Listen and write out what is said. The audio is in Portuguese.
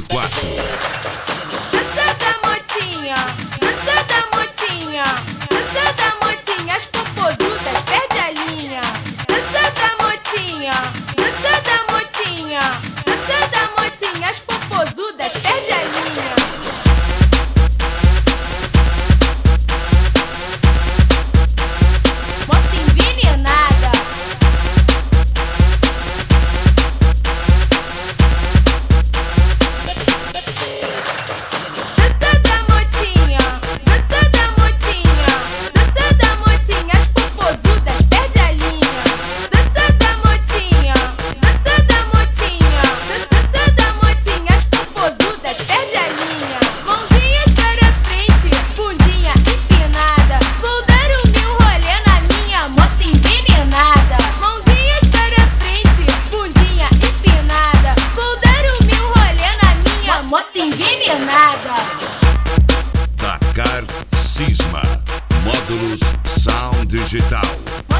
4x4. Dança da motinha, dança da motinha, dança da motinha, as popozudas perde a linha. Dança da motinha, dança da motinha, dança da motinha, as popozudas perde a linha. Moto envenenada. Dança da motinha, dança da motinha, dança da motinha, as popozudas perde a linha. Dança da motinha, dança da motinha, dança da motinha, as popozudas perde a linha. Mãozinhas para frente, bundinha empinada, vou dar o meu rolê na minha moto envenenada. Mãozinhas para frente, bundinha empinada, vou dar o meu rolê na minha moto envenenada. Dakar Cisma. Módulos Sound Digital.